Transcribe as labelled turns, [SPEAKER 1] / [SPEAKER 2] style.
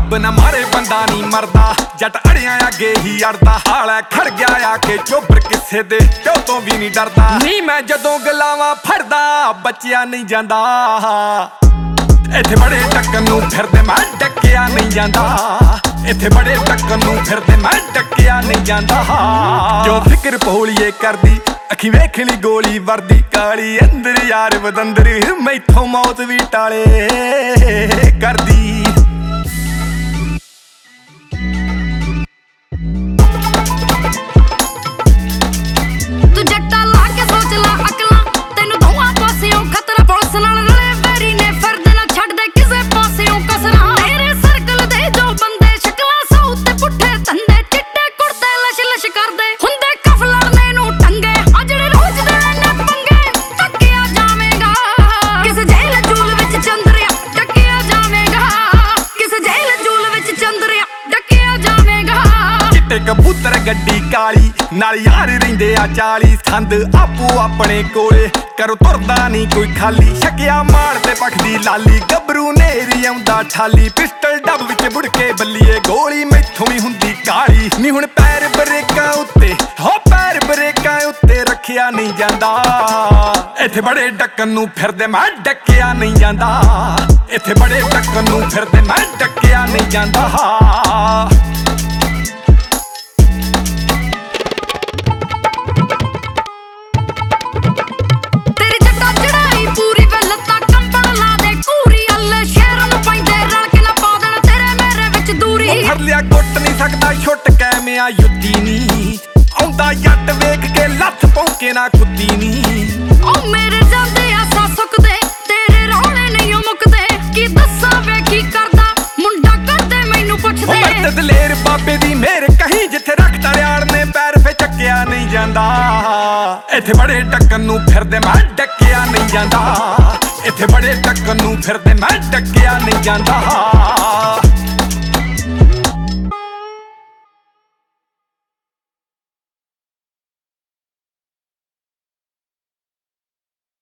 [SPEAKER 1] ਰੱਬ ਨਾ ਮਾਰੇ ਬੰਦਾ ਨਹੀਂ ਮਰਦਾ, ਜੱਟ ਅੜਿਆਂ ਅੱਗੇ ਹੀ ਅੜਦਾ। ਹਾਲਾ ਖੜ ਗਿਆ ਆ ਕੇ ਚੋਬਰ ਕਿਸੇ ਦੇ ਪਿਓ ਤੋਂ ਵੀ ਨਹੀਂ ਡਰਦਾ। ਨਹੀਂ ਮੈਂ ਜਦੋਂ ਗਲਾਵਾਂ ਫੜਦਾ ਬਚਿਆ ਨਹੀਂ ਜਾਂਦਾ, ਇੱਥੇ ਬੜੇ ਟੱਕਣ ਨੂੰ ਫਿਰਦੇ ਮੈਂ ਡੱਕਿਆ ਨਹੀਂ ਜਾਂਦਾ। ਇੱਥੇ ਬੜੇ ਟੱਕਣ ਨੂੰ ਫਿਰਦੇ ਮੈਂ ਡੱਕਿਆ ਨਹੀਂ ਜਾਂਦਾ। ਜੋ ਫਿਕਰ ਪੋਲੀਏ ਕਰਦੀ ਅੱਖੀ ਵੇਖ ਲਈ ਗੋਲੀ ਵਰਦੀ ਕਾਲੀ, ਅੰਦਰ ਯਾਰ ਬਦੰਦਰ ਮੈਥੋਂ ਮੌਤ ਵੀ ਟਾਲੇ ਕਰਦੀ।
[SPEAKER 2] ਤੂੰ ਜੱਟਾ ਲਾ ਕੇ ਸੋਚ ਲਾ ਅਕਲਾਂ, ਤੈਨੂੰ ਦੋਵਾਂ ਪਾਸਿਓਂ ਖਤਰਾ। ਪੁਲਿਸ ਨਾਲ ਰਲੇ ਵੈਰੀ ਨੇ ਫਿਰਦੇ ਨਾ ਛੱਡਦੇ ਕਿਸੇ ਪਾਸਿਓਂ ਕਸਰਾਂ। ਤੇਰੇ ਸਰਕਲ ਦੇ ਜੋ ਬੰਦੇ ਸ਼ਕਲਾਂ ਸੌ ਤੇ ਪੁੱਠੇ ਧੰਦੇ, ਚਿੱਟੇ ਕੁੜਤੇ ਲਸ਼ ਲਸ਼ ਕਰਦੇ ਹੁੰਦੇ ਕਫ ਲੜਨੇ ਨੂੰ ਟੰਗੇ। ਆ ਜਿਹੜੇ ਰੋਜ਼ ਦੇ ਨੇ ਪੰਗੇ ਟੱਕਿਆ ਜਾਵੇਂਗਾ ਕਿਸੇ ਜੇਲ੍ਹ ਜੂਲ ਵਿੱਚ ਚੰਦਰਿਆ, ਟੱਕਿਆ ਜਾਵੇਂਗਾ ਕਿਸੇ ਜੇਲ੍ਹ ਜੂਲ ਵਿੱਚ ਚੰਦਰਿਆ, ਟੱਕਿਆ ਜਾਵੇਂਗਾ।
[SPEAKER 1] ਚਿੱਟੇ ਕਬੂਤਰ ਗੱਡੀ ਕਾਲੀ ਨਾਲ ਯਾਰ ਰਹਿੰਦੇ ਆ 40 ਸੰਦ ਆਪੋ ਆਪਣੇ ਕੋਲੇ, ਕਰੋ ਤੁਰਦਾ ਨਹੀਂ ਕੋਈ ਖਾਲੀ। ਛਕਿਆ ਮਾਰ ਤੇ ਪਖਦੀ ਲਾਲੀ ਗੱਭਰੂ ਨੇਰੀ ਆਉਂਦਾ ਠਾਲੀ। ਪਿਸਟਲ ਡੱਬ ਵਿੱਚ ਮੁੜ ਕੇ ਬੱਲੀਏ ਗੋਲੀ ਮੈਥੋਂ ਵੀ ਹੁੰਦੀ ਕਾਲੀ। ਨੀ ਹੁਣ ਪੈਰ ਬਰੇਕਾਂ ਉੱਤੇ ਹੋ ਪੈਰ ਬਰੇਕਾਂ ਉੱਤੇ ਰੱਖਿਆ ਨਹੀਂ ਜਾਂਦਾ। ਇੱਥੇ ਬੜੇ ਡੱਕਣ ਨੂੰ ਫਿਰਦੇ ਮੈਂ ਡੱਕਿਆ ਨਹੀਂ ਜਾਂਦਾ। ਇੱਥੇ ਬੜੇ ਡੱਕਣ ਨੂੰ ਫਿਰਦੇ ਮੈਂ ਡੱਕਿਆ ਨਹੀਂ ਜਾਂਦਾ। ਗੁੱਟ ਨਹੀਂ ਸਕਦਾ ਛੁੱਟ ਕੈਮਿਆ ਯੁੱਤੀ ਨੀ, ਆਉਂਦਾ ਜੱਟ ਵੇਖ ਕੇ ਲੱਥ ਪੌਂਕੇ ਨਾ ਕੁੱਤੀ ਨੀ।
[SPEAKER 2] ਓ ਮੇਰੇ ਜਾਂਦੇ ਆਸਾ ਸੁੱਕਦੇ ਤੇਰੇ ਰੌਲੇ ਨਹੀਂ ਮੁੱਕਦੇ, ਕੀ ਦੱਸਾਂ ਵੇ ਕੀ ਕਰਦਾ ਮੁੰਡਾ ਕਰਦੇ ਮੈਨੂੰ ਪੁੱਛਦੇ।
[SPEAKER 1] ਮੈਂ ਦਲੇਰ ਬਾਬੇ ਦੀ ਮਿਹਰ ਕਹੀਂ ਜਿੱਥੇ ਰੱਖ ਤੜਿਆੜ ਨੇ ਪੈਰ ਫੇ ਚੱਕਿਆ ਨਹੀਂ ਜਾਂਦਾ। ਇੱਥੇ ਬੜੇ ਟੱਕਣ ਨੂੰ ਫਿਰਦੇ ਮੈਂ ਡੱਕਿਆ ਨਹੀਂ ਜਾਂਦਾ। ਇੱਥੇ ਬੜੇ ਟੱਕਣ ਨੂੰ ਫਿਰਦੇ ਮੈਂ ਡੱਕਿਆ ਨਹੀਂ ਜਾਂਦਾ।